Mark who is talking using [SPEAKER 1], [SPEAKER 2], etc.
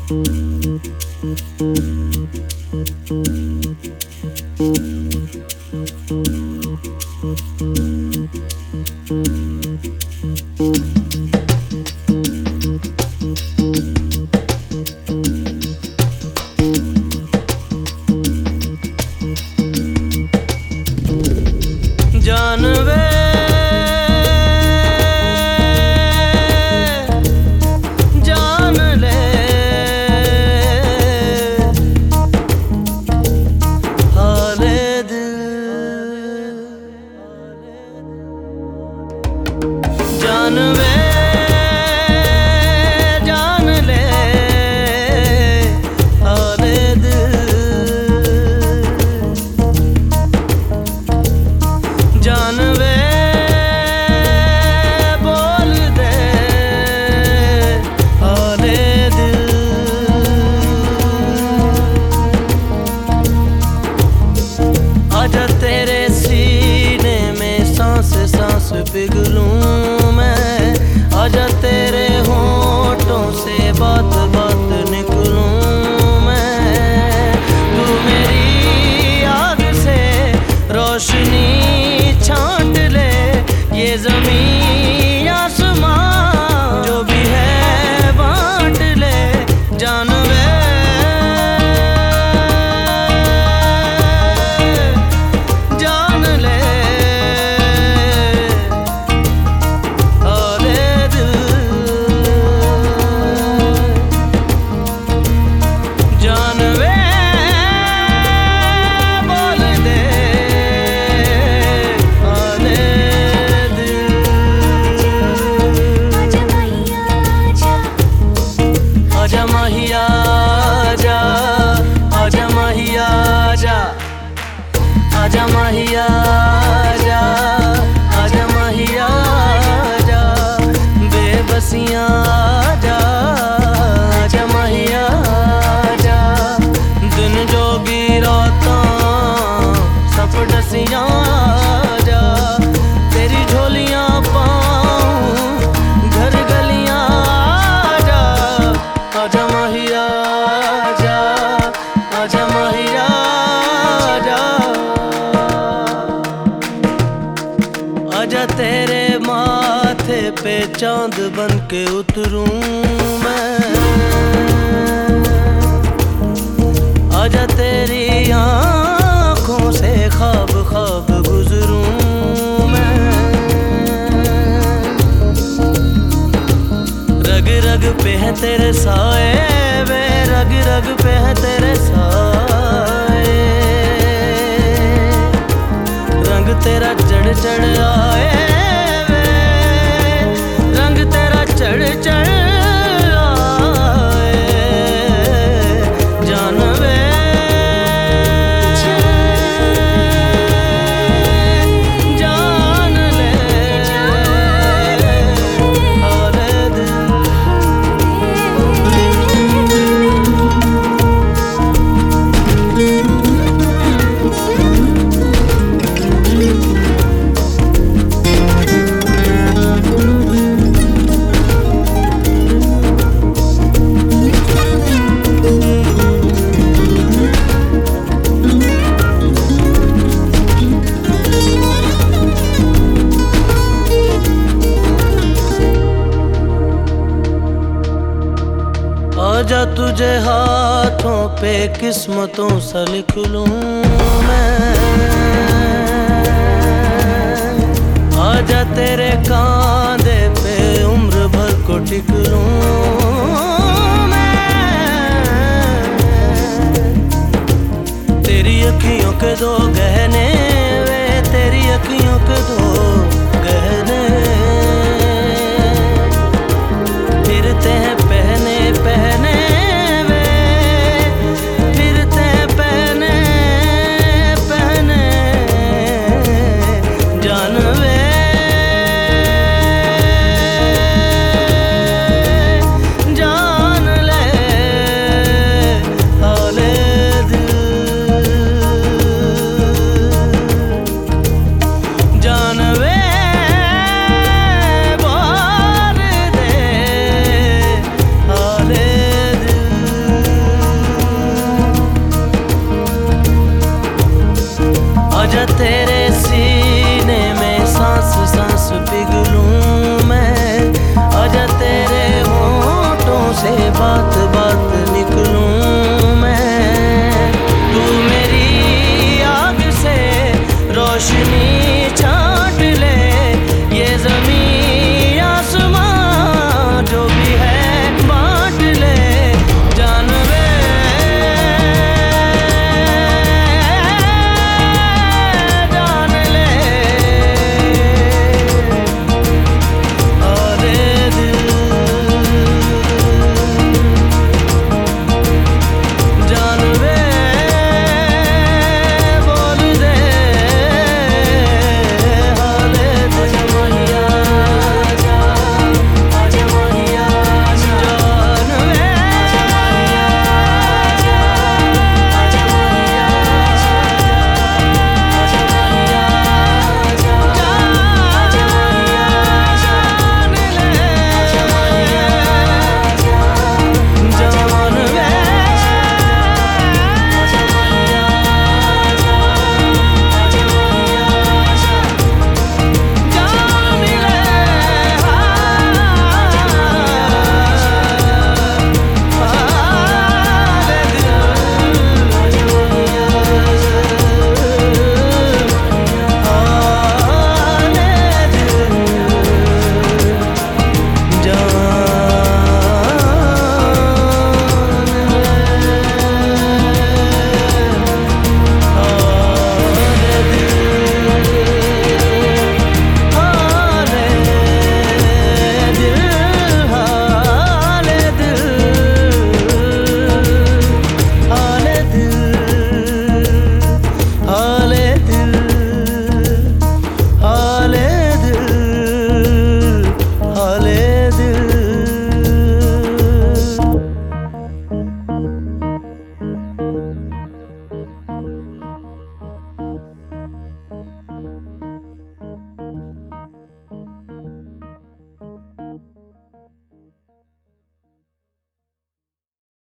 [SPEAKER 1] पिघलूं मैं, आजा तेरे होठों से बात बात निकलूं मैं। तू मेरी याद से रोशनी छांट ले, ये ज़मीन आसमां जो भी है बांट ले जानवे। आजा माहिया आजा, आजा माहिया आजा, बेबसियां आजा, आजा माहिया आजा। दिन जोगी रातां सब डसियां आजा, तेरी झोलियां पाऊं घर गलियां आजा। आजा माहिया आजा, आजा माहिया आजा, आजा तेरे माथे पे चांद बन के उतरूं मैं, आजा तेरी आँखों से ख्वाब ख्वाब गुजरूं मैं। रग रग पे है तेरे साए वे, रग रग पे है तेरे साए, रंग तेरा चढ़ चढ़ आए वे, रंग तेरा चढ़ चढ़ आए जानवे। जान ले हाले दिल। आजा तुझे हाथों पे किस्मतों सा लिख लूं मैं, आजा तेरे कांधे पे उम्र भर को टिक लूं मैं। तेरी अखियों के दो गहने